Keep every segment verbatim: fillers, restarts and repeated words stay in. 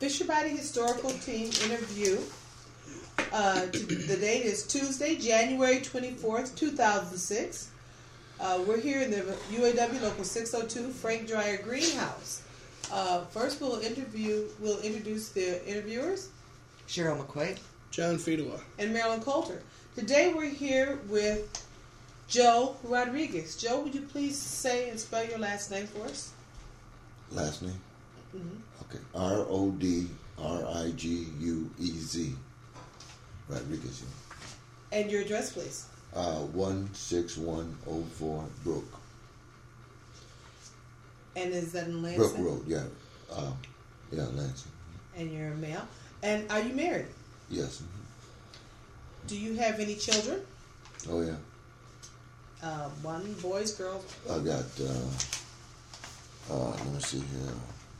Fisher Body Historical Team interview. Uh, the date is Tuesday, January twenty-fourth, two thousand six. Uh, we're here in the U A W Local six oh two Frank Dreyer Greenhouse. Uh, first, we'll interview. We'll introduce the interviewers. Cheryl McQuaid, John Fedua, and Marilyn Coulter. Today, we're here with Joe Rodriguez. Joe, would you please say and spell your last name for us? Last name? Mm-hmm. Okay. R O D R I G U E Z. Rodriguez. And your address, please. Uh, one six one oh four Brook. And is that in Lansing? Brook Road, yeah. Uh, yeah, Lansing. And you're a male. And are you married? Yes. Do you have any children? Oh, yeah. Uh, one, boys, girls? I got, uh, uh, let me see here.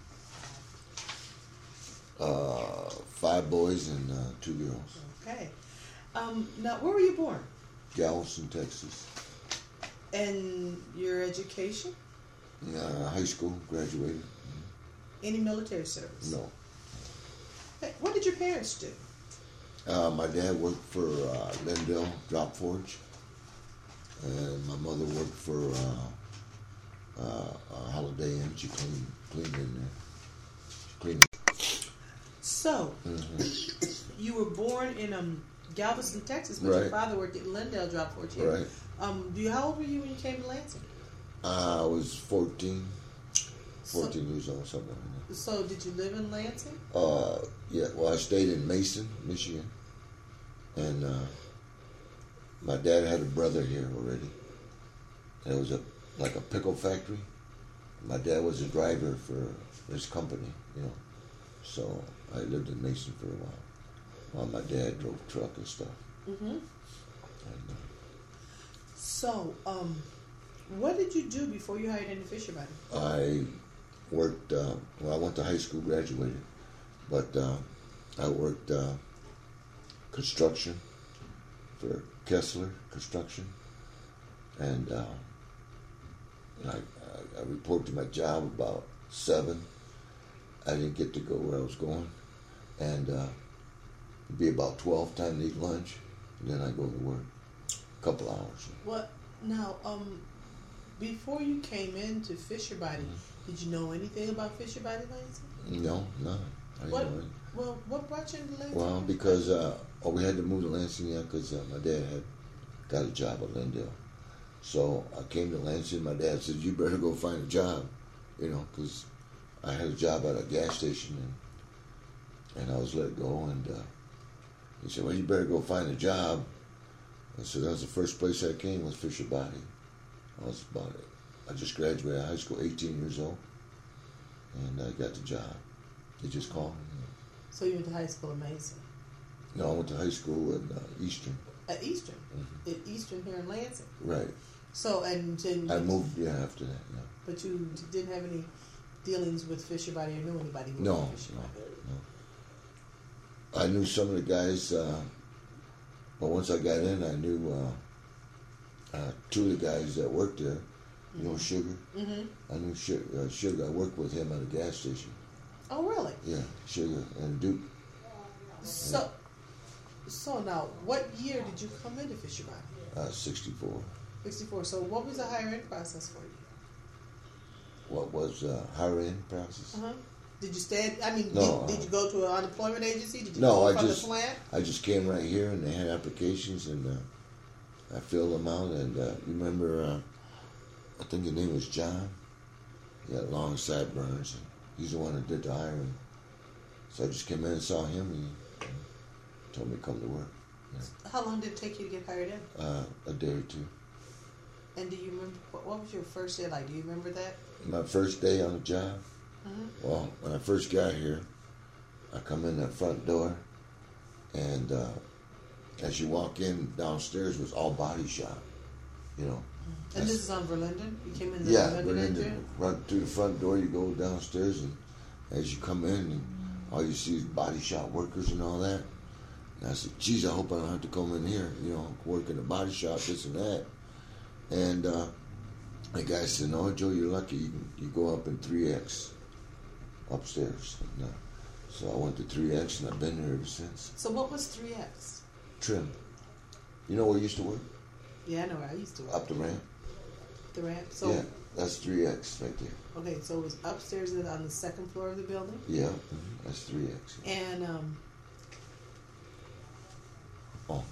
Uh, five boys and uh, two girls. Okay. Um, now, where were you born? Galveston, Texas. And your education? Uh, high school, graduated. Any military service? No. Hey, what did your parents do? Uh, my dad worked for uh, Lindell Drop Forge, and my mother worked for uh, uh, Holiday Inn. She cleaned, cleaned in there. She cleaned. So, Mm-hmm. you were born in um, Galveston, Texas, but Right. your father worked at Lindell Drop Forge here. Right. Um, do you, how old were you when you came to Lansing? Uh, I was fourteen, fourteen years old, something like that. So, did you live in Lansing? Uh, yeah, well, I stayed in Mason, Michigan, and uh, my dad had a brother here already. It was a like a pickle factory. My dad was a driver for his company, you know. So I lived in Mason for a while, while my dad drove truck and stuff. Mm-hmm. And, uh, So, um, what did you do before you hired into Fisher Body? I worked, uh, well, I went to high school, graduated, but uh, I worked uh, construction for Kessler Construction, and uh, I, I, I reported to my job about seven. I didn't get to go where I was going, and uh, it'd be about twelve, time to eat lunch, and then I go to work, a couple hours. What now? Um, before you came into Fisher Body, mm-hmm. did you know anything about Fisher Body Lansing? No, no. I what? didn't know Well, what brought you into Lansing? Well, because uh, oh, we had to move to Lansing, yeah, because uh, my dad had got a job at Lindell. So I came to Lansing. My dad said, "You better go find a job," you know, because I had a job at a gas station, and and I was let go. And uh, he said, "Well, you better go find a job." And so that was the first place I came, was Fisher Body. I was about it. I just graduated high school, eighteen years old, and I got the job. They just called me. So you went to high school in Mason? No, I went to high school at uh, Eastern. At Eastern? Mm-hmm. At Eastern here in Lansing? Right. So, and... and I moved, yeah, after that, yeah. But you didn't have any dealings with Fisher Body or knew anybody who No, was with Fisher no, Body? no. I knew some of the guys, uh, but once I got in, I knew uh, uh, two of the guys that worked there. You mm-hmm. know Sugar? Mm-hmm. I knew Sugar, uh, Sugar. I worked with him at a gas station. Oh, really? Yeah, Sugar and Duke. So, yeah. so now, what year did you come into Fisher Body? Uh, sixty-four. sixty-four. So what was the hiring process for you? What was uh, hiring process? Uh-huh. Did you stay? I mean, no, did, did you go to an unemployment agency? Did you no, go I from just the plant? I just came right here, and they had applications, and uh, I filled them out. And uh, you remember, uh, I think his name was John. He had long sideburns, and he's the one that did the hiring. So I just came in and saw him, and he told me to come to work. Yeah. How long did it take you to get hired in? Uh, a day or two. And do you remember, what, what was your first day like? Do you remember that? My first day on the job? Mm-hmm. Well, when I first got here, I come in that front door, and uh, as you walk in, downstairs was all body shop, you know. Mm-hmm. And this is on Verlinden? You came in the yeah, Verlinden Verlinden. Run through the front door, you go downstairs, and as you come in, and all you see is body shop workers and all that. And I said, geez, I hope I don't have to come in here, you know, work in the body shop, this and that. And uh, the guy said, no, Joe, you're lucky. You, can, you go up in three X upstairs. And, uh, So I went to three X and I've been there ever since. So what was three X? Trim. You know where I used to work? Yeah, I know where I used to work. Up the ramp. The ramp. So yeah, that's three X right there. Okay, so it was upstairs and on the second floor of the building? Yeah, mm-hmm. That's three X. And, um... Oh.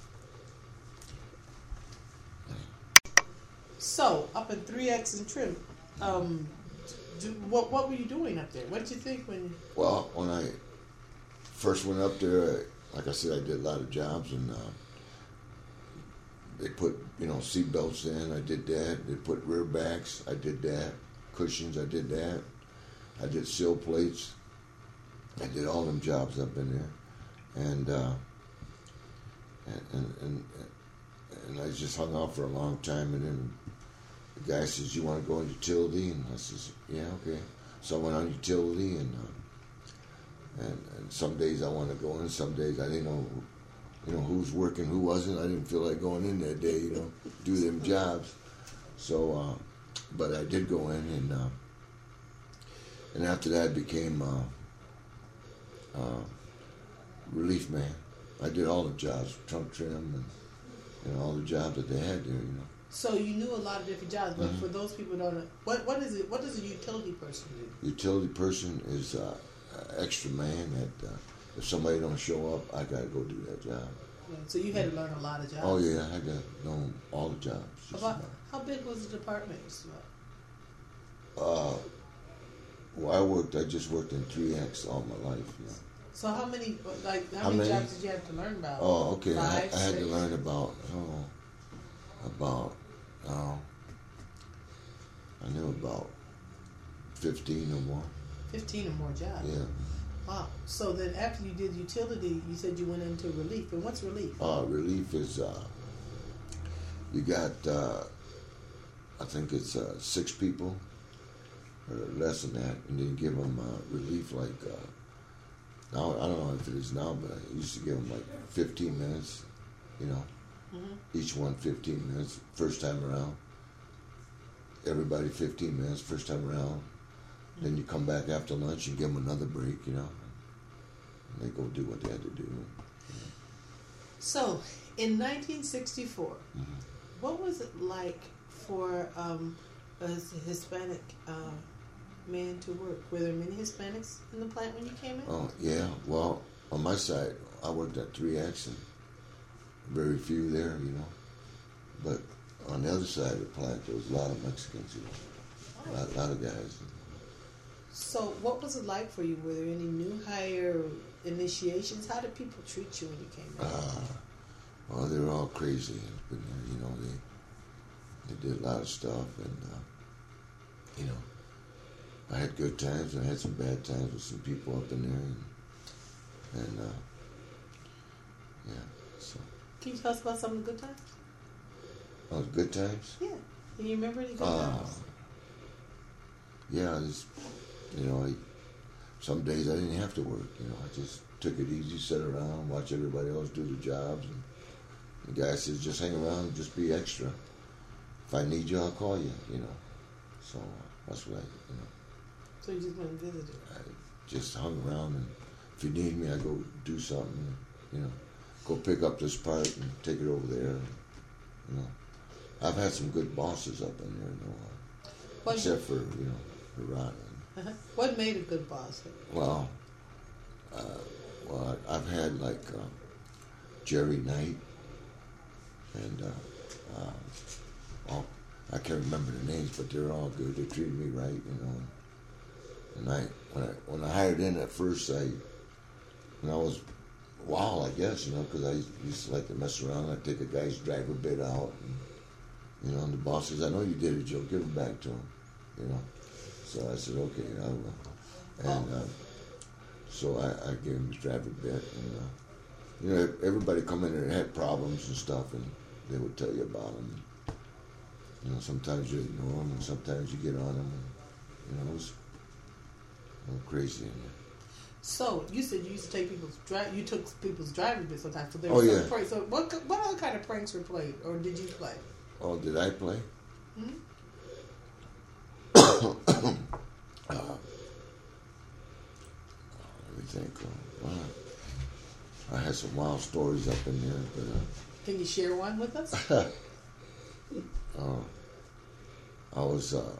So, up in three X and Trim, um... Do, what what were you doing up there? What did you think when you... Well, when I first went up there, like I said, I did a lot of jobs, and uh, they put, you know, seat belts in. I did that. They put rear backs. I did that. Cushions. I did that. I did sill plates. I did all them jobs up in there, and uh, and, and and and I just hung out for a long time, and then the guy says, "You want to go on utility?" And I says, "Yeah, okay." So I went on utility, and uh, and, and some days I wanted to go in, some days I didn't know, you know, who's working, who wasn't. I didn't feel like going in that day, you know, do them jobs. So, uh, but I did go in, and uh, and after that I became uh, uh, relief man. I did all the jobs, trunk trim, and you know, all the jobs that they had there, you know. So you knew a lot of different jobs, but mm-hmm. for those people who don't know, what what is it? What does a utility person do? Utility person is uh, an extra man that uh, if somebody don't show up, I gotta go do that job. Yeah, so you had to learn a lot of jobs. Oh yeah, I got to know all the jobs. About, about how big was the department? Uh, well, I worked. I just worked in three X all my life. You know. So how many like how, how many, many jobs did you have to learn about? Oh, okay. Five, I, I had six? to learn about oh, about um, I knew about fifteen or more. Fifteen or more jobs. Yeah. Wow. So then after you did utility, you said you went into relief. And what's relief? Uh, relief is uh, you got uh, I think it's uh, six people or less than that, and then you give them uh, relief like. Uh, Now, I don't know if it is now, but I used to give them like fifteen minutes, you know, mm-hmm. each one fifteen minutes, first time around. Everybody fifteen minutes, first time around. Mm-hmm. Then you come back after lunch and give them another break, you know. And they go do what they had to do. You know. So, in nineteen sixty-four, mm-hmm. what was it like for um, a Hispanic uh, man to work? Were there many Hispanics in the plant when you came in? Oh, yeah. Well, on my side, I worked at three X and very few there, you know. But on the other side of the plant, there was a lot of Mexicans, you know. Oh. A, lot, a lot of guys. So what was it like for you? Were there any new hire initiations? How did people treat you when you came in? Uh, well, they were all crazy. But, you know, they, they did a lot of stuff, and, uh, you know, I had good times and I had some bad times with some people up in there, and, and uh, yeah. So. Can you tell us about some of the good times? Oh, the good times? Yeah. Can you remember any good uh, times? Yeah, I just, you know, I, some days I didn't have to work. You know, I just took it easy, sit around, watch everybody else do the jobs, and the guy says, just hang around and just be extra. If I need you, I'll call you. You know, so uh, that's what I, you know. So you just went and visited? I just hung around, and if you need me, I go do something, you know, go pick up this part and take it over there. And, you know, I've had some good bosses up in there, you know, uh, except for, you know, Hirata. Uh-huh. What made a good boss? Well, uh, well, I, I've had like uh, Jerry Knight, and uh, uh, all, I can't remember the names, but they're all good. They treated me right, you know. And I when I when I hired in at first, I when I was wild, I guess, you know, because I used to like to mess around. I'd take a guy's driver bit out, and, you know, and the boss says, "I know you did it, Joe. Give it back to him," you know. So I said, "Okay, I will." And uh, so I, I gave him his driver bit, and uh, you know, everybody come in there and had problems and stuff, and they would tell you about them. You know, sometimes you ignore them, and sometimes you get on them, and, you know, it was. I'm crazy in there. So you said you used to take people's drive. You took people's driving bits sometimes. So there oh was yeah. some pranks. So what what other kind of pranks were played, or did you play? Oh, did I play? Hmm? uh, let me think. Uh, wow. I had some wild stories up in there, but. Uh, Can you share one with us? uh, I was. Uh,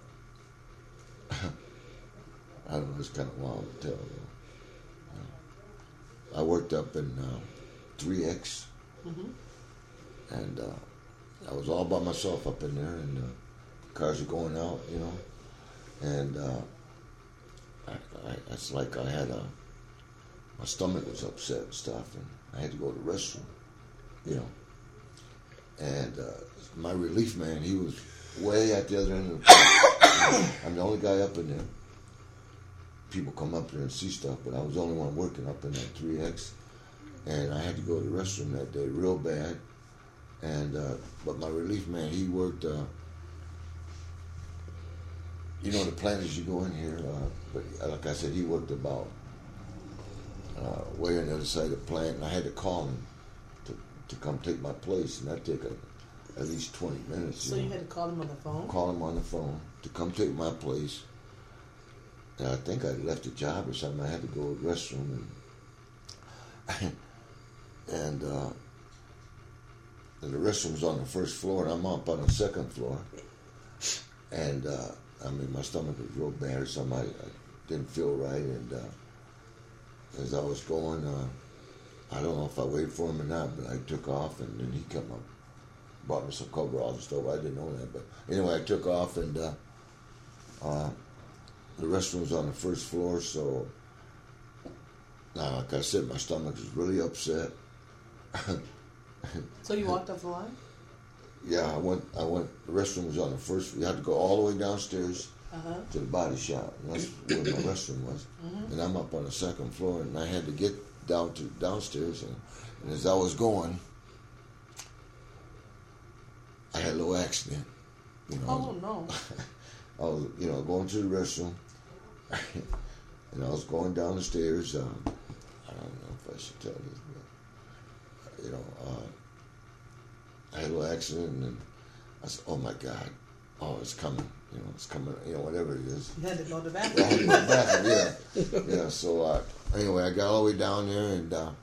I don't know. It's kind of wild to tell. You know. I worked up in uh, three X, Mm-hmm. and uh, I was all by myself up in there, and uh, cars are going out, you know, and uh, I, I, it's like I had a, my stomach was upset and stuff, and I had to go to the restroom, you know, and uh, my relief man, he was way at the other end of the place. I'm the only guy up in there. People come up there and see stuff, but I was the only one working up in that three X, and I had to go to the restroom that day real bad. And uh, but my relief man, he worked. Uh, you know, the plant as you go in here, uh, but like I said, he worked about uh, way on the other side of the plant, and I had to call him to to come take my place, and that took a, at least twenty minutes. So you you know? had to call him on the phone? Call him on the phone to come take my place. And I think I left a job or something. I had to go to the restroom, and and. Uh, And the restroom was on the first floor, and I'm up on the second floor. And, uh, I mean, my stomach was real bad or something. I, I didn't feel right. And uh, as I was going, uh, I don't know if I waited for him or not, but I took off, and then he came up, brought me some coveralls and stuff. I didn't know that. But anyway, I took off, and uh, uh, the restroom was on the first floor. So, now, like I said, my stomach was really upset. So you walked up the line? Yeah, I went. I went. The restroom was on the first. You had to go all the way downstairs Uh-huh. to the body shop. And that's where my restroom was. Mm-hmm. And I'm up on the second floor, and I had to get down to downstairs. And, and as I was going, I had a little accident. You know, Oh no! I was, you know, going to the restroom, and I was going down the stairs. Um, I don't know if I should tell this, but you know. Uh, I had a little accident, and then I said, "Oh my God, oh it's coming, you know, it's coming, you know, whatever it is." You had to go to the I had bathroom. to go to the bathroom, yeah, yeah. So uh, anyway, I got all the way down there, and uh,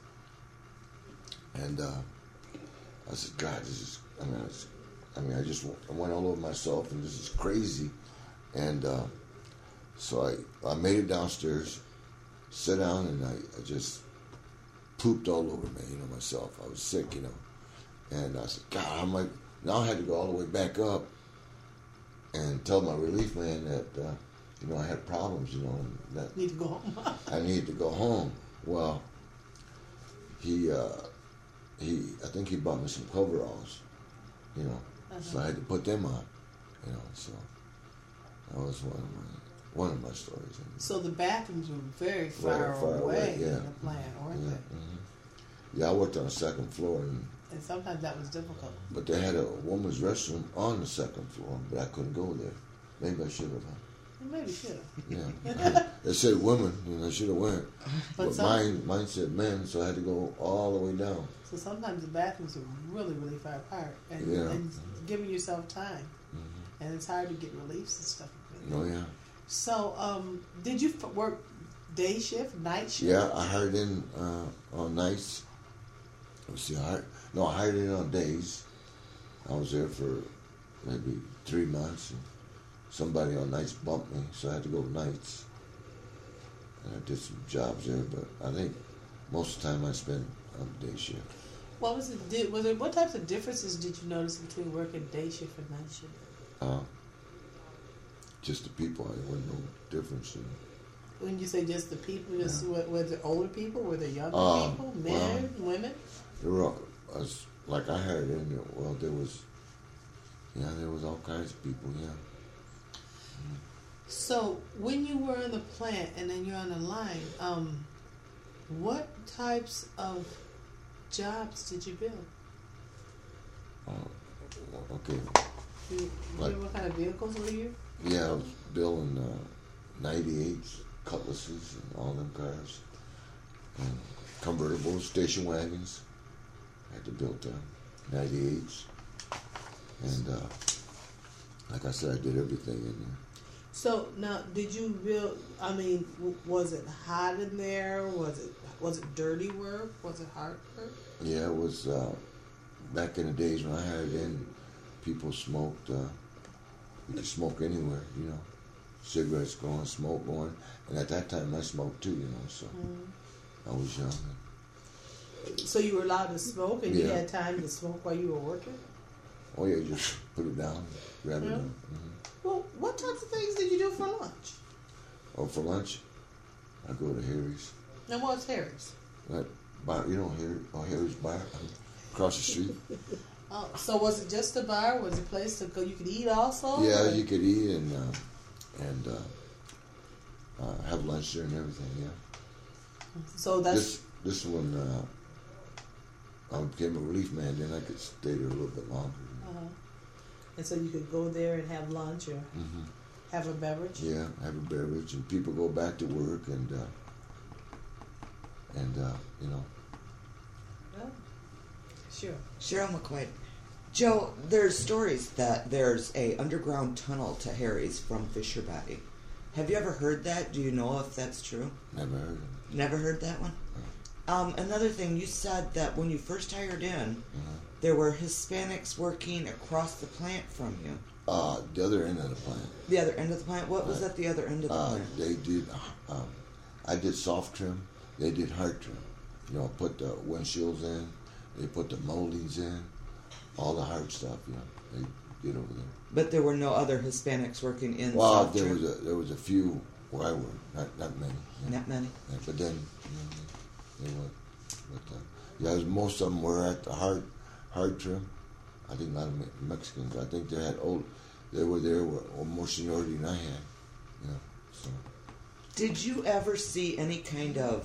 and uh, I said, "God, this is." I mean, I, was, I mean, I just I went all over myself, and this is crazy. And uh, so I I made it downstairs, sat down, and I, I just pooped all over me, you know, myself. I was sick, you know. And I said, God, I'm like, now I had to go all the way back up and tell my relief man that, uh, you know, I had problems, you know, and that Need to go home. I needed to go home. Well, he, uh, he, I think he bought me some coveralls, you know, Uh-huh. so I had to put them on, you know, so that was one of my, one of my stories. So the bathrooms were very far, Very far away, away, yeah. in the plant, weren't Yeah, they? mhm. Yeah, I worked on the second floor, and And sometimes that was difficult. but they had a woman's restroom on the second floor, but I couldn't go there. Maybe I should have. Huh? You maybe should have. Yeah, it said women, and I should have went. But But, some- mine, mine said men, so I had to go all the way down. So sometimes the bathrooms are really, really far apart, and, Yeah. and giving yourself time, Mm-hmm. and it's hard to get reliefs and stuff. Oh yeah, So, um, did you f- work day shift, night shift? yeah. I hired in uh, on nights. Let's see, I hired, no, I hired in on days. I was there for maybe three months, and somebody on nights bumped me, so I had to go nights. And I did some jobs there, but I think most of the time I spent on day shift. What was it? Did, was there what types of differences did you notice between working day shift and night shift? Uh, just the people. There wasn't no difference. In, When you say just the people, just Yeah. were, were there older people? Were there younger Uh, people? Men, women? there were, all- as, like I hired in there. Well, there was, yeah, there was all kinds of people. Yeah. So when you were in the plant and then you're on the line, um, what types of jobs did you build? Uh, okay. You, you Like- what kind of vehicles were you? Yeah, I was building uh, ninety-eights, Cutlasses, and all them cars, and convertibles, station wagons. I had to build them, ninety-eights, and uh, like I said, I did everything in there. So now, did you build? I mean, w- was it hot in there? Was it was it dirty work? Was it hard work? Yeah, it was uh, back in the days when I had it in. People smoked. Uh, you could smoke anywhere, you know. Cigarettes going, smoke going, and at that time I smoked too, you know. So Mm-hmm. I was young. So you were allowed to smoke, and you Yeah. had time to smoke while you were working. Oh yeah, just put it down, grab it Yeah. down. Mm-hmm. Well, what types of things did you do for lunch? Oh, for lunch, I go to Harry's. And what's Harry's? That bar, you know, Harry, oh, Harry's bar across the street. Oh, so was it just a bar? Was it a place to go? You could eat also. Yeah, or- you could eat and uh, and uh, uh, have lunch there and everything. Yeah. So that's This this one, uh, I became a relief man. Then I could stay there a little bit longer. uh-huh. And so you could go there and have lunch or Mm-hmm. have a beverage. Yeah, have a beverage, and people go back to work, and uh, and uh, you know. Yeah. Sure. Cheryl McQuaid. Joe, there's stories that there's a underground tunnel to Harry's from Fisher Body. Have you ever heard that? Do you know if that's true? Never heard of it. Never heard that one? Um, another thing, you said that when you first hired in, Uh-huh. there were Hispanics working across the plant from you. Uh, the other end of the plant. The other end of the plant? What was Right. at the other end of the Uh, plant? they did. Um, I did soft trim. They did hard trim. You know, put the windshields in. They put the moldings in. All the hard stuff. You know, they did over there. But there were no other Hispanics working in Well, soft there trim? was a there was a few where I worked. Not not many. Yeah. Not many? Yeah, but then you know, they, they were. But uh, yeah, it was, most of them were at the hard hard trim. I think a lot of Me- Mexicans. I think they had old. They were there were or more seniority than I had. You know, so. Did you ever see any kind of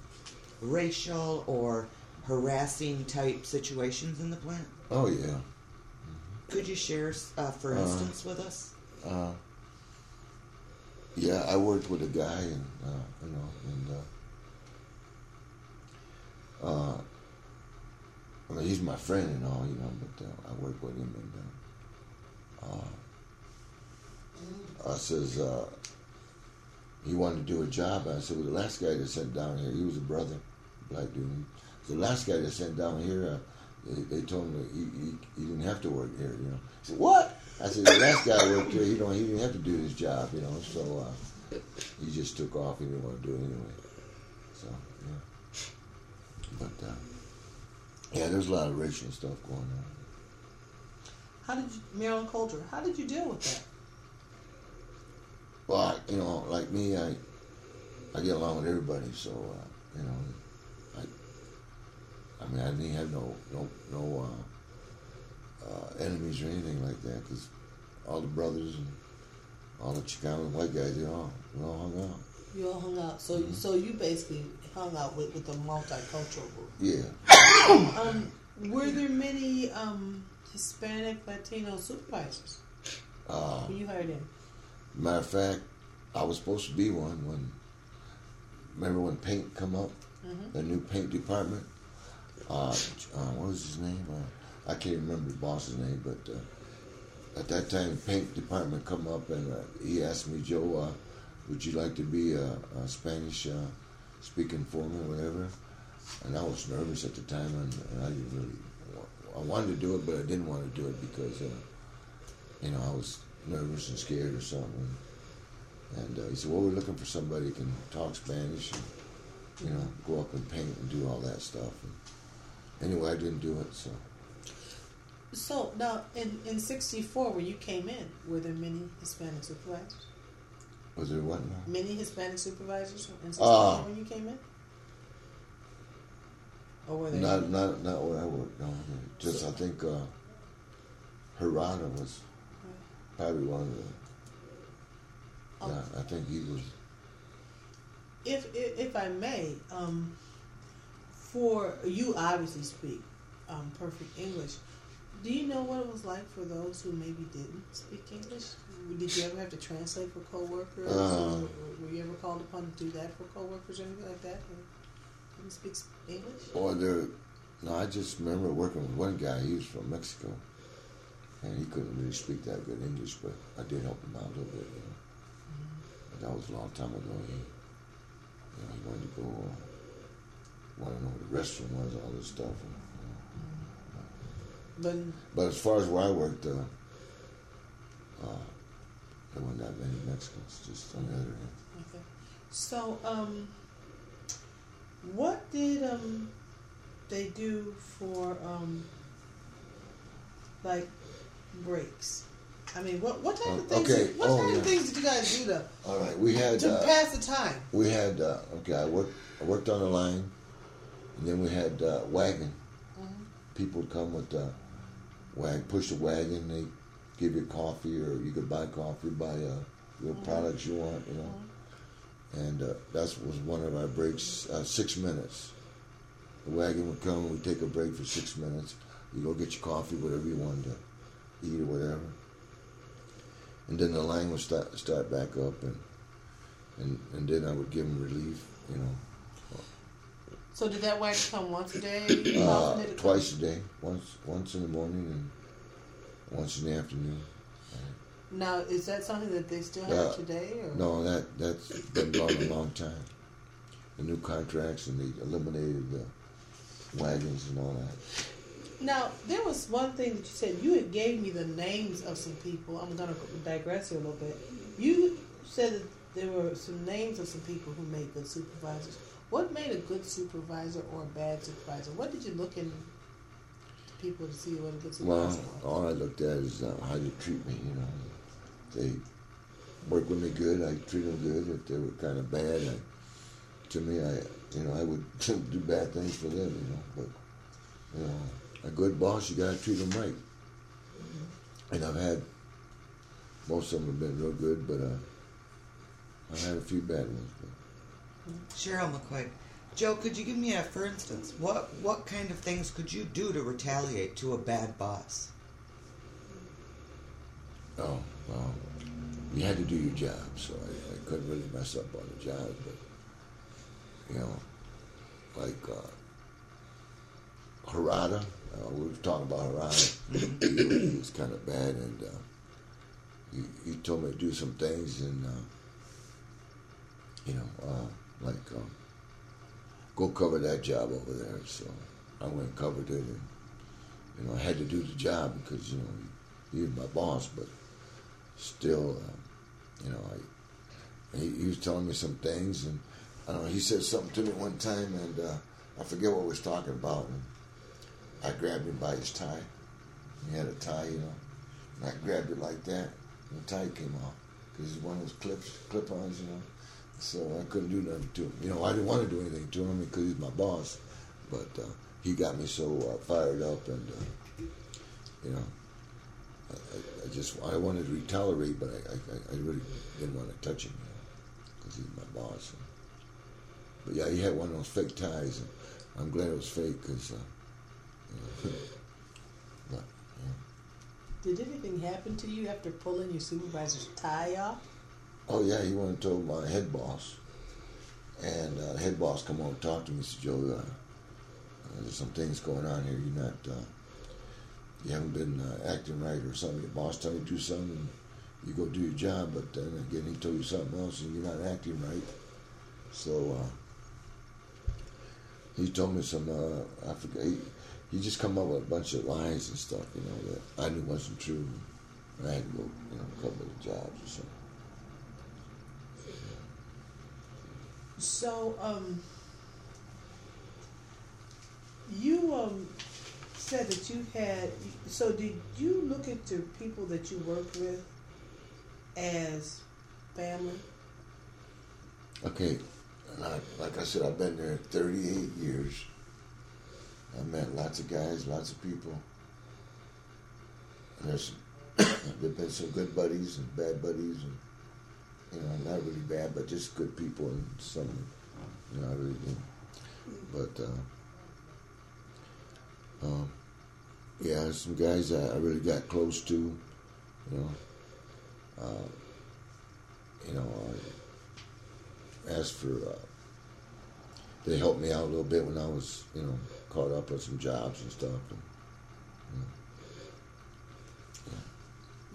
racial or harassing type situations in the plant? Oh yeah. Could you share, uh, for Uh, instance, with us? Uh, yeah, I worked with a guy, and uh, you know, and uh, uh, I mean, he's my friend and all, you know, but uh, I worked with him, and uh, uh, I says uh, he wanted to do a job. I said, well, the last guy that sent down here, he was a brother, black dude. The last guy that sent down here, uh, they, they told him that he, he, he didn't have to work here, you know. He said, what? I said, the last guy worked here, he don't, he didn't have to do this job, you know. So uh, he just took off. He didn't want to do it anyway. So yeah, but uh, yeah, there's a lot of racial stuff going on. How did you, Marilyn Coulter? How did you deal with that? Well, I, you know, like me, I I get along with everybody, so uh, you know, I I mean, I didn't have no no no uh, uh, enemies or anything like that, because all the brothers and all the Chicano white guys, they all we all hung out. You all hung out. So, Mm-hmm. so you basically hung out with, with a multicultural group. Yeah. Um, were there many um, Hispanic Latino supervisors Uh, when you hired in? matter of fact, I was supposed to be one when. Remember when paint come up, Mhm. the new paint department. Uh, uh, what was his name? Uh, I can't remember the boss's name, but uh, at that time, the paint department come up and uh, he asked me, Joe, uh, would you like to be a, a Spanish uh, speaking foreman or whatever? And I was nervous at the time, and, and I didn't really. I wanted to do it, but I didn't want to do it because, uh, you know, I was nervous and scared or something. And uh, he said, well, we're looking for somebody who can talk Spanish and, you know, go up and paint and do all that stuff. And anyway, I didn't do it, so. So now, in in sixty-four, when you came in, were there many Hispanic supervisors? Was there what now? Many Hispanic supervisors in sixty-four Uh, when you came in? Or were there Not, any? not, not where I worked, no. Just, I think, uh, Hirata was probably one of the, Oh. yeah, I think he was, If, if if I may, um, for you obviously speak um, perfect English. Do you know what it was like for those who maybe didn't speak English? Did you ever have to translate for coworkers? Uh, or were you ever called upon to do that for coworkers or anything like that who didn't speak English? or there, no, I just remember working with one guy, he was from Mexico, and he couldn't really speak that good English, but I did help him out a little bit, you know. That was a long time ago. He, you know, he wanted to go, uh, want to know where the restroom was, all this stuff. But But as far as where I worked, uh, uh, there weren't that many Mexicans, just on the other end. okay. So, um, what did um they do for um like breaks? I mean, what what type of Uh, things? okay. What Oh, type yeah. of things did you guys do to All right, we had to uh, pass the time? we had uh, okay. I worked I worked on the line, and then we had uh, wagon. Mm-hmm. People would come with the wagon, push the wagon. They give you coffee, or you could buy coffee, buy uh, your Mm-hmm. products you want, you know. And uh, that was one of our breaks. Uh, six minutes. The wagon would come. We'd take a break for six minutes. You go get your coffee, whatever you wanted to eat or whatever. And then the line would start start back up, and and and then I would give them relief, you know. So did that wagon come once a day? How Uh, often did it come? twice a day, once once in the morning and once in the afternoon. Now, is that something that they still have Uh, today? Or? No, that that's been gone a long time. The new contracts, and they eliminated the wagons and all that. Now, there was one thing that you said. You had gave me the names of some people. I'm going to digress here a little bit. You said that there were some names of some people who made good supervisors. What made a good supervisor or a bad supervisor? What did you look in people to see what a good Well, supervisor was? all I looked at is uh, how they treat me, you know. If they work with me good, I treat them good. If they were kind of bad, I, to me, I, you know, I would do bad things for them, you know. But, you know, a good boss, you got to treat them right. Mm-hmm. And I've had, most of them have been real good, but uh, I've had a few bad ones. But. Cheryl McQuaid. Joe, could you give me a, for instance, what, what kind of things could you do to retaliate to a bad boss? Oh, well, you had to do your job, so I, I couldn't really mess up on the job, but, you know, like uh, Harada, uh, we were talking about Harada, he, he was kind of bad, and uh, he, he told me to do some things, and, uh, you know, uh, like, um, go cover that job over there, so I went and covered it, and, you know, I had to do the job because, you know, he, he was my boss, but still, uh, you know, I, he, he was telling me some things, and I don't know, he said something to me one time, and uh, I forget what we was talking about, and I grabbed him by his tie. He had a tie, you know, and I grabbed it like that, and the tie came off, because it's one of those clips, clip-ons, you know, so I couldn't do nothing to him. You know, I didn't want to do anything to him because he's my boss, but uh, he got me so uh, fired up, and, uh, you know, I, I just, I wanted to retaliate, but I, I, I really didn't want to touch him, you know, because he's my boss. But yeah, he had one of those fake ties, and I'm glad it was fake, because, uh, you know, but, yeah. Did anything happen to you after pulling your supervisor's tie off? Oh yeah, he went and told my head boss, and uh, the head boss come on and talk to me. He said, Joe, uh, uh, there's some things going on here. You're not, uh, you haven't been uh, acting right or something. Your boss tell you to do something, and you go do your job, but then again he told you something else, and you're not acting right. So uh, he told me some, uh, I forget, he, he just come up with a bunch of lies and stuff, you know, that I knew wasn't true. I had to go, you know, cover the jobs or something. So, um, you um, said that you had. So, did you look at the people that you worked with as family? Okay, like, like I said, I've been there thirty-eight years. I met lots of guys, lots of people. And there's there've been some good buddies and bad buddies, and you know, not really bad, but just good people, and some, you know, I really did. But uh, um, yeah, some guys I, I really got close to, you know. Uh, you know, I asked for. Uh, they helped me out a little bit when I was, you know, caught up with some jobs and stuff. And, you know,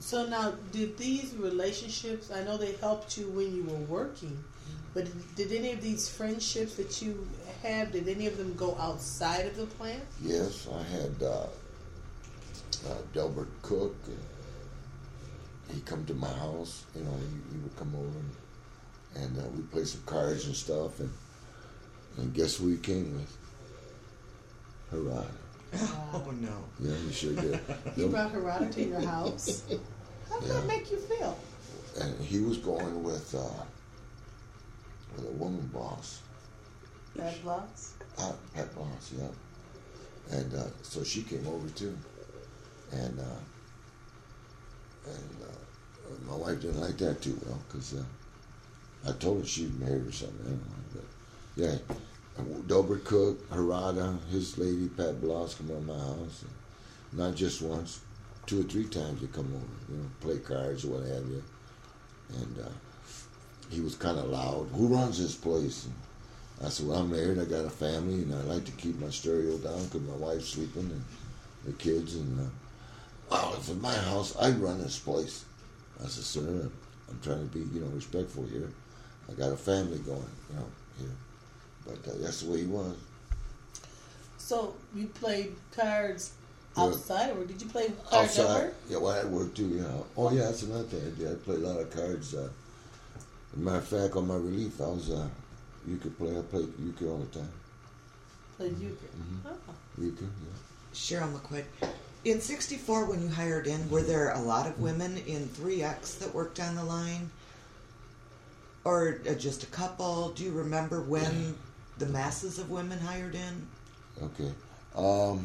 So now, did these relationships? I know they helped you when you were working, but did any of these friendships that you have? Did any of them go outside of the plant? Yes, I had uh, uh, Delbert Cook. And he come to my house. You know, he, he would come over and, and uh, we play some cards and stuff. And and guess who he came with? Harada. Oh no. Yeah, he sure did. He brought Harada to your house. How did Yeah. that make you feel? And he was going with uh, with a woman boss. Bad blocks? Uh, Pat Boss, yeah. And uh, so she came over too. And uh, and uh, my wife didn't like that too well because uh, I told her she'd married or something. I don't know. But yeah, Delbert Cook, Harada, his lady, Pat Bloss come over my house. And not just once, two or three times they come over, you know, play cards or what have you. And uh, he was kind of loud. Who runs this place? And I said, well, I'm married, I got a family, and I like to keep my stereo down because my wife's sleeping and the kids. And, uh, wow, if it's my house, I'd run this place. I said, sir, I'm trying to be, you know, respectful here. I got a family going, you know, here. But uh, that's the way he was. So you played cards Yeah. outside, or did you play cards at Outside, work? yeah, well, at work too, yeah. Oh, yeah, that's another thing I did. I played a lot of cards. Uh, as a matter of fact, on my relief, I was, uh, euchre player. I played euchre all the time. Played euchre. Mhm. Oh. Euchre, yeah. Cheryl McQuaid. In sixty-four, when you hired in, were there a lot of women in three X that worked on the line? Or uh, just a couple? Do you remember when the masses of women hired in? Okay. Um,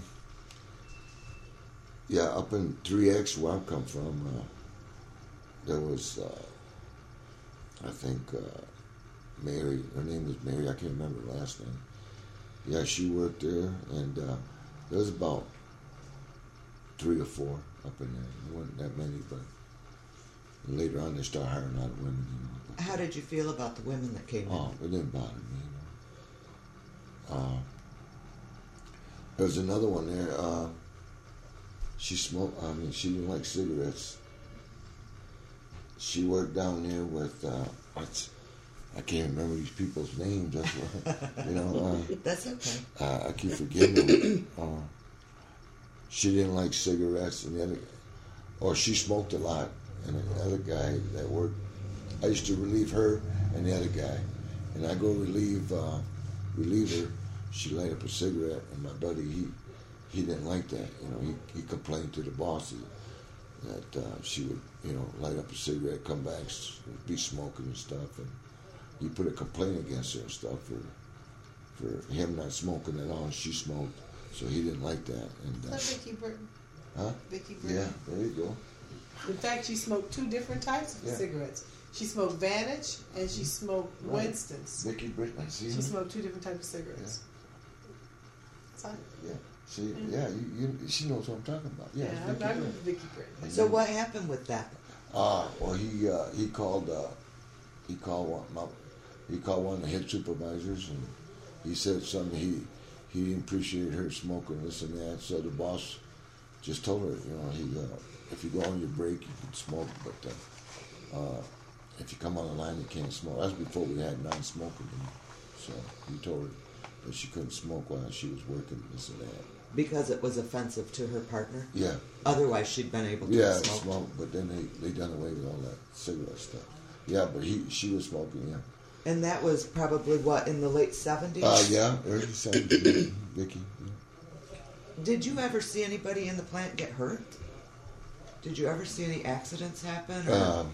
yeah, up in three X where I come from, uh, there was, uh, I think, uh, Mary. Her name was Mary. I can't remember her last name. Yeah, she worked there, and uh, there was about three or four up in there. There weren't that many, but later on they started hiring a lot of women. You know. But, How did you feel about the women that came oh, it didn't bother me. You know. Uh, there was another one there. Uh, she smoked. I mean, she didn't like cigarettes. She worked down there with. Uh, what's, I can't remember these people's names. That's what, you know. Uh, in? That's okay. uh, I keep forgetting them. Uh, she didn't like cigarettes, and the other, or she smoked a lot. And the other guy that worked, I used to relieve her and the other guy, and I go relieve uh, relieve her. She light up a cigarette, and my buddy he he didn't like that. You know, he, he complained to the bosses that uh, she would you know light up a cigarette, come back, be smoking and stuff, and he put a complaint against her and stuff for for him not smoking at all. And she smoked, so he didn't like that. And Is uh, that Vicky Britton? huh? Vicky Britton. Yeah, there you go. In fact, she smoked two different types of Yeah. cigarettes. She smoked Vantage and she smoked Right. Winston's. Vicky Britton, I see She her. smoked two different types of cigarettes. So, Yeah, see, yeah, you, you, she knows what I'm talking about. Yeah, yeah, it's I, Vicky I remember Britton. Vicky Britton. So what happened with that? Ah, well, he uh, he called uh, he called one my, he called one of the head supervisors, and he said something. He he didn't appreciate her smoking this and that. So the boss just told her, you know, he uh, if you go on your break, you can smoke, but uh, uh, if you come on the line, you can't smoke. That's before we had non-smoking. You know? So he told her that she couldn't smoke while she was working this and that. Because it was offensive to her partner? Yeah. Otherwise, she'd been able to Yeah, smoke. smoke, but then they, they done away with all that cigarette stuff. Yeah, but he she was smoking, yeah. And that was probably, what, in the late seventies? Uh, yeah, early seventies, Vicky. Yeah. Did you ever see anybody in the plant get hurt? Did you ever see any accidents happen? Or? Um,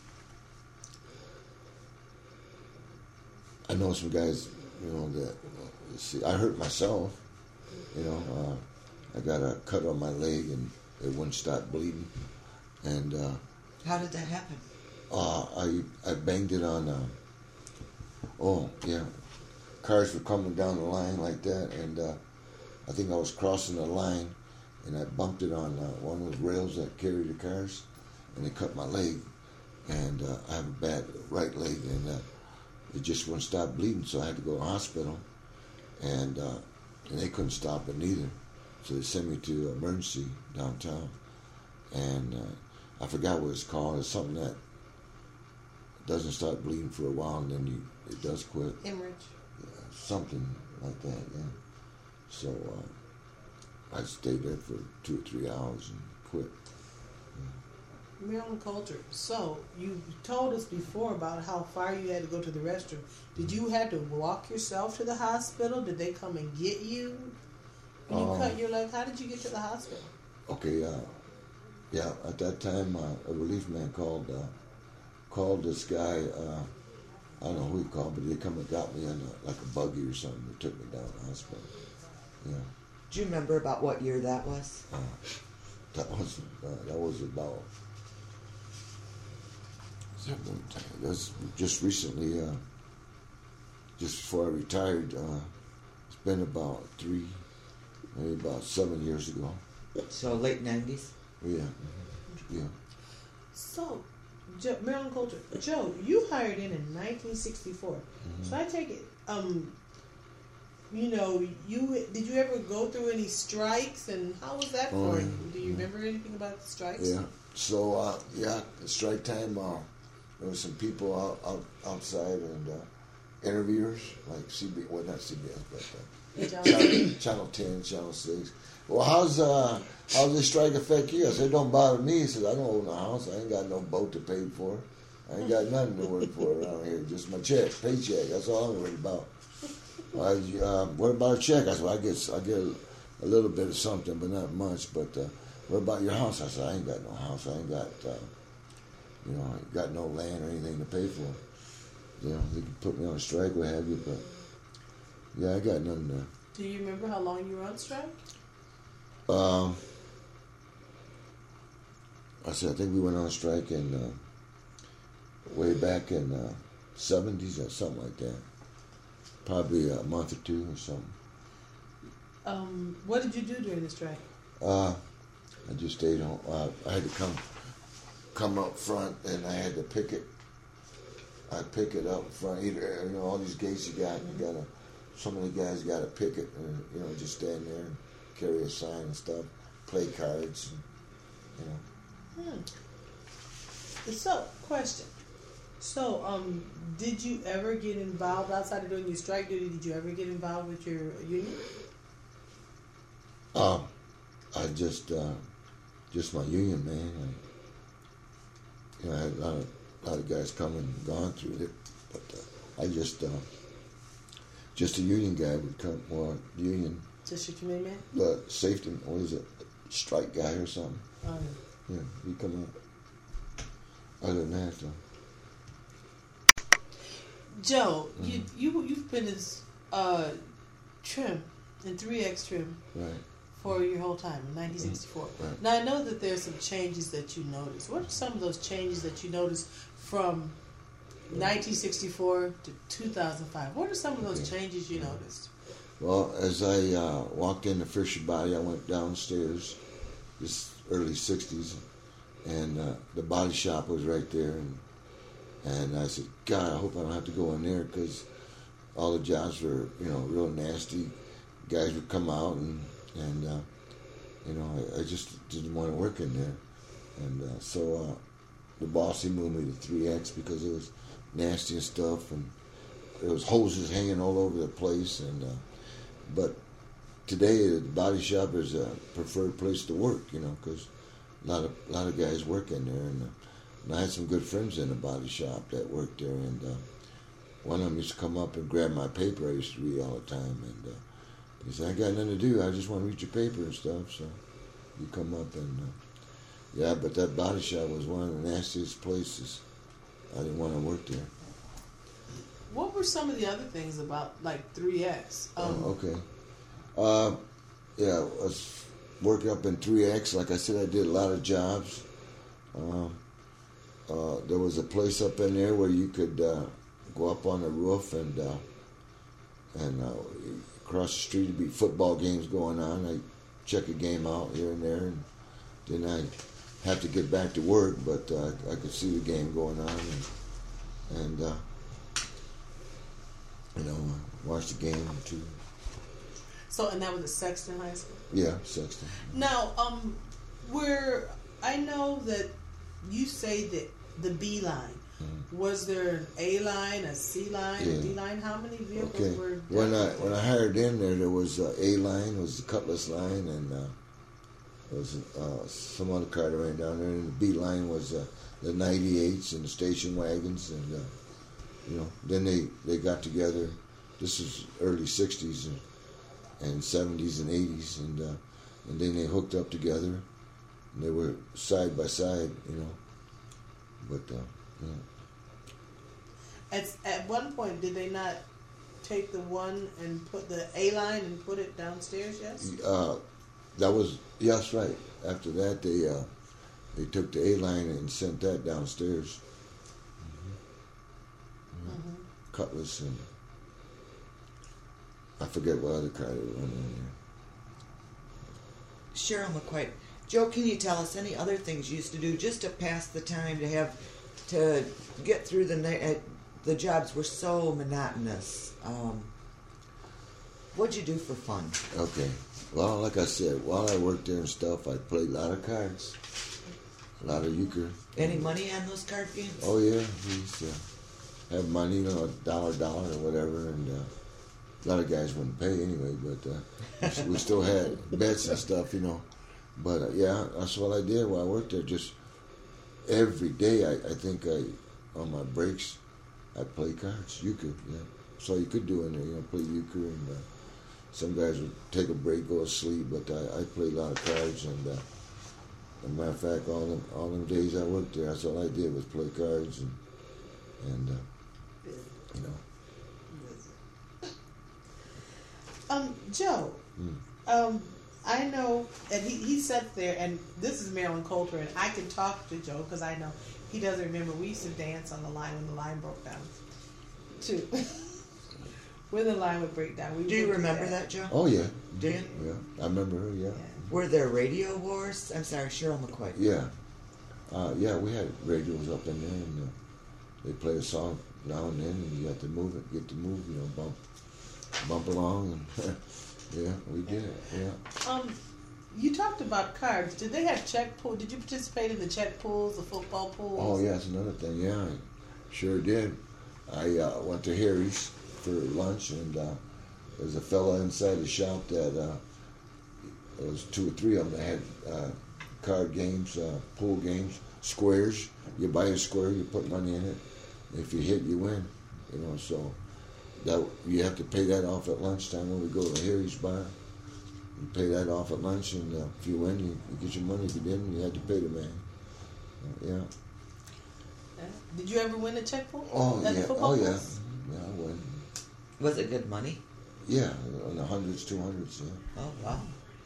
I know some guys, you know, that, uh, see, I hurt myself, you know, uh, I got a cut on my leg and it wouldn't stop bleeding. And, uh, How did that happen? Uh, I I banged it on. Uh, oh yeah, cars were coming down the line like that, and uh, I think I was crossing the line, and I bumped it on uh, one of those rails that carry the cars, and it cut my leg, and uh, I have a bad right leg, and uh, it just wouldn't stop bleeding, so I had to go to the hospital, and uh, and they couldn't stop it neither, so they sent me to emergency downtown, and. Uh, I forgot what it's called. It's something that doesn't start bleeding for a while, and then you it does quit. Hemorrhage. Yeah, something like that. Yeah. So uh, I stayed there for two or three hours and quit. Maryland Coulter. So you told us before about how far you had to go to the restroom. Did you have to walk yourself to the hospital? Did they come and get you when you Um, cut your leg? How did you get to the hospital? Okay. Uh, yeah. At that time, uh, a relief man called uh, called this guy. Uh, I don't know who he called, but they come and got me in a, like a buggy or something. They took me down to the hospital. Yeah. Do you remember about what year that was? Uh, that was uh, that was about. That's just recently, uh, just before I retired. Uh, it's been about three, maybe about seven years ago. So late nineties? Yeah, yeah. So, Joe, Maryland Coulter. Joe, you hired in in nineteen sixty-four. Mm-hmm. So I take it, um, you know, you did you ever go through any strikes, and how was that for Oh, you? Do you yeah. remember anything about the strikes? Yeah. So, uh, yeah, at strike time, uh, there were some people out, out outside and uh, interviewers, like C B S, well, not C B S, but uh, John. Channel, Channel ten, Channel six. Well, how's uh, how's this strike affect you? I said, it don't bother me. He said, I don't own a house. I ain't got no boat to pay for. I ain't got nothing to work for around here. Just my check, paycheck. That's all I'm worried about. Well, I, uh, what about a check? I said, well, I get I get a, a little bit of something, but not much. But uh, what about your house? I said, I ain't got no house. I ain't got, uh, you know, I ain't got no land or anything to pay for. You know, they could put me on a strike, what have you, but yeah, I got nothing there. Do you remember how long you were on strike? Um, I said, I think we went on strike in uh, way back in uh, seventies or something like that. Probably a month or two or something. Um, what did you do during the strike? Uh, I just stayed home. Uh, I had to come come up front, and I had to pick it. I pick it up front. Either you know, all these gates you got, you gotta. Some of the guys got to pick it, and you know, just stand there and carry a sign and stuff, play cards, and, you know. Hmm. So, question. So, um, did you ever get involved outside of doing your strike duty? Did you ever get involved with your union? Um, I just, uh, just my union, man. I, you know, I had a lot of, lot of guys come and gone through it, but uh, I just, uh, just a union guy would come, or union. Just your committee man? The safety, what is it, strike guy or something. Um, Yeah, he come out. Other than that, though. Joe, Mm-hmm. you you you've been as uh, trim in three X trim Right. for your whole time in nineteen sixty-four. Right. Now I know that there's some changes that you noticed. What are some of those changes that you noticed from nineteen sixty-four to two thousand five? What are some of those Okay. changes you noticed? Well, as I uh, walked into Fisher Body, I went downstairs, this early sixties, and uh, the body shop was right there. And, and I said, God, I hope I don't have to go in there, because all the jobs were, you know, real nasty. Guys would come out, and, and uh, you know, I, I just didn't want to work in there. And uh, so uh, the boss, he moved me to three X because it was nasty and stuff, and there was hoses hanging all over the place. And uh, but today the body shop is a preferred place to work, you know, because a lot of a lot of guys work in there, and, uh, and I had some good friends in the body shop that worked there, and uh, one of them used to come up and grab my paper I used to read all the time, and uh, he said, I got nothing to do, I just want to read your paper and stuff. So you come up and uh, yeah, but that body shop was one of the nastiest places. I didn't want to work there. What were some of the other things about like three X? Um, Oh, okay. Uh, yeah, I was working up in three X. Like I said, I did a lot of jobs. Uh, uh, there was a place up in there where you could uh, go up on the roof, and uh, and uh, across the street would be football games going on. I check a game out here and there, and then I have to get back to work, but uh, I could see the game going on, and, and uh, you know, watch the game too. So, and that was at Sexton High School. Yeah, Sexton. Now, um, where I know that you say that the B line. Mm-hmm. Was there an A line, a C line, Yeah. a D line? How many vehicles Okay. were When I there? when I hired in there, there was uh, A line, was the Cutlass line, and uh, there was uh, some other car that ran down there. And the B line was uh, the ninety-eights and the station wagons, and uh, you know. Then they, they got together. This is early sixties and, and seventies and eighties, and uh, and then they hooked up together, and they were side by side, you know. But uh, yeah. At, at one point, did they not take the one and put the A line and put it downstairs? Yes. Uh, that was yes, right. After that, they uh, they took the A line and sent that downstairs. Mm-hmm. Mm-hmm. Cutlass and I forget what other car they were running in there. Cheryl McQuaid. Joe, can you tell us any other things you used to do just to pass the time, to have to get through the night? Uh, the jobs were so monotonous. Um, what'd you do for fun? Okay. Well, like I said, while I worked there and stuff, I played a lot of cards, a lot of euchre. Any money on those card games? Oh yeah, we used to have money, you know, dollar, dollar, or whatever, and uh, a lot of guys wouldn't pay anyway, but uh, we still had bets and stuff, you know. But uh, yeah, that's what I did while I worked there. Just every day, I, I think I, on my breaks, I play cards, euchre. Yeah, that's all you could do in there, you know, play euchre. And uh, some guys would take a break, go to sleep, but I, I played a lot of cards. And uh, as a matter of fact, all them all them days I worked there, that's all I did was play cards and and uh, you know. Um, Joe. Mm. Um, I know, and he, he sat there, and this is Marilyn Coulter, and I can talk to Joe because I know he doesn't remember. We used to dance on the line when the line broke down, too. When the line would break down, we Do you would remember that. that, Joe? Oh yeah, Do you? yeah, I remember her. Yeah, Yeah. Were there radio wars? I'm sorry, Cheryl McQuaid. yeah, uh, yeah. We had radios up in there, and uh, they play a song now and then, and you have to move it, get to move, you know, bump, bump along, and yeah, we did it. Yeah. Um, you talked about cards. Did they have check pool? Did you participate in the check pools, the football pools? Oh yeah, that's another thing. Yeah, I sure did. I uh, went to Harry's for lunch, and uh, there was a fella inside the shop that uh, there was two or three of them that had uh, card games, uh, pool games, squares. You buy a square, you put money in it. If you hit, you win. You know, so that you have to pay that off at lunchtime when we go to Harry's bar. You pay that off at lunch, and uh, if you win, you, you get your money. If you didn't, you had to pay the man. Uh, yeah. Yeah. Did you ever win a check pool? Oh At the yeah. football Oh yeah. pools? Yeah, I won. Was it good money? Yeah, in the hundreds, two hundreds. Yeah. Oh, wow.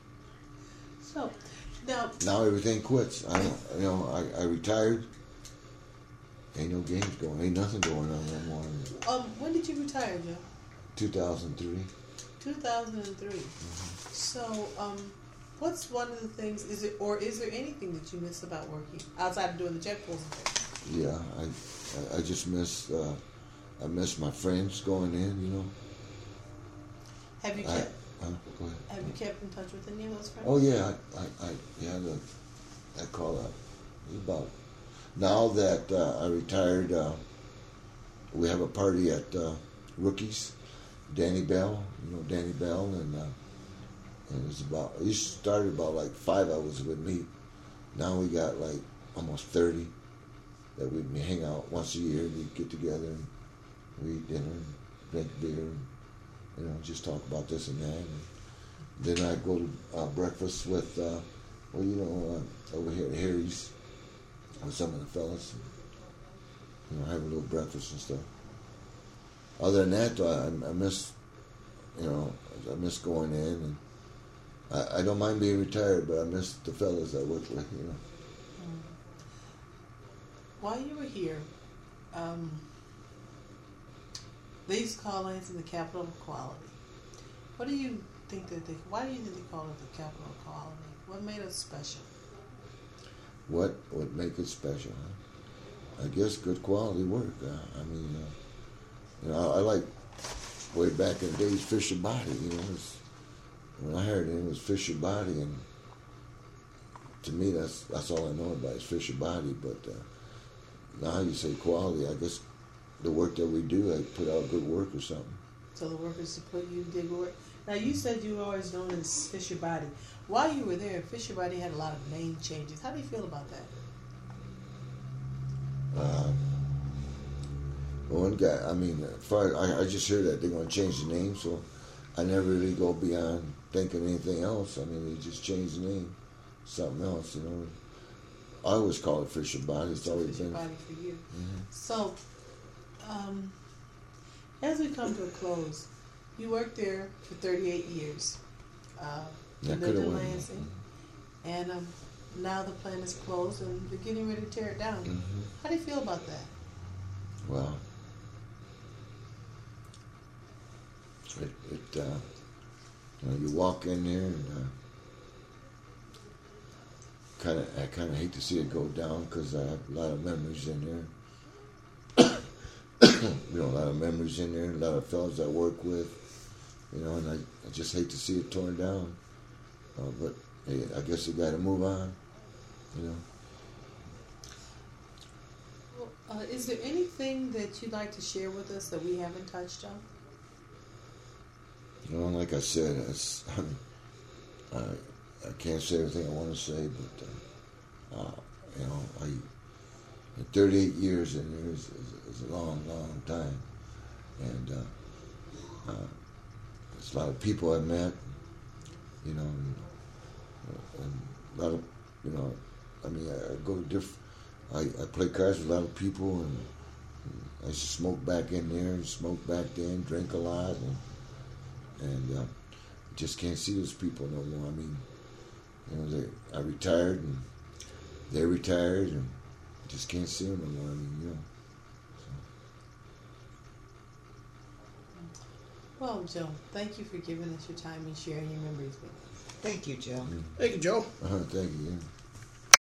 So, now, Now everything quits. I don't. You know, I, I retired. Ain't no games going. Ain't nothing going on no more. um, when did you retire, Joe? two thousand three. two thousand three. Mm-hmm. So, um, what's one of the things, is it, or is there anything that you miss about working, outside of doing the check pools and things? Yeah, I, I, I just miss. Uh, I miss my friends going in. You know. Have you I, kept, uh, go ahead. have you kept in touch with any of those friends? Oh yeah, I, I, I yeah, the, that call out. It was about now that uh, I retired. Uh, we have a party at uh, Rookies. Danny Bell, you know Danny Bell, and uh, and it was about. It started about like five of us would meet. Now we got like almost thirty that we'd hang out once a year. We'd get together and we eat dinner and drink beer and you know just talk about this and that. And then I go to uh, breakfast with uh, well you know uh, over here at Harry's with some of the fellas. And, you know have a little breakfast and stuff. Other than that, though, I, I miss, you know, I miss going in, and I, I don't mind being retired, but I miss the fellas I work with, you know. While you were here, um, they used to call Lansing the capital of quality. What do you think that they, why do you think they call it the capital of quality? What made us special? What would make it special? Huh? I guess good quality work. Uh, I mean, uh, you know, I, I like way back in the days Fisher Body. You know, it was, when I hired him, it was Fisher Body, and to me, that's that's all I know about is Fisher Body. But uh, now you say quality, I guess the work that we do, I put out good work or something. So the workers support you, did good work. Now you said you were always known as Fisher Body. While you were there, Fisher Body had a lot of name changes. How do you feel about that? Uh, one guy, I mean, far, I, I just heard that they're going to change the name, so I never really go beyond thinking anything else. I mean, they just changed the name, something else, you know. I always call it Fisher Body. It's always Fisher been. Body for you. Mm-hmm. So, um, as we come to a close, you worked there for thirty-eight years. Uh, Yeah, in coulda Linden, went, Lansing, mm-hmm. and um, now the plant is closed and they're getting ready to tear it down. Mm-hmm. How do you feel about that? Well, it, it uh, you know, you walk in there and uh, kind of, I kind of hate to see it go down because I have a lot of memories in there. You know, a lot of memories in there, a lot of fellas I work with, you know, and I, I just hate to see it torn down. Uh, but hey, I guess you got to move on, you know. Well, uh, is there anything that you'd like to share with us that we haven't touched on? You know, like I said, it's, I mean, I, I can't say everything I want to say, but uh, uh, you know, I thirty-eight years in there is, is, is a long, long time, and uh, uh, there's a lot of people I met, you know, and, and a lot of, you know, I mean, I, I go to different. I, I play cards with a lot of people, and, and I used to smoke back in there, and smoke back then, drink a lot, and and uh, just can't see those people no more. I mean, you know, they I retired, and they retired, and just can't see them no more. I mean, you know. So. Well, Joe, thank you for giving us your time and sharing your memories with us. Thank you, Joe. Mm. Thank you, Joe. Uh-huh, thank you. Yeah.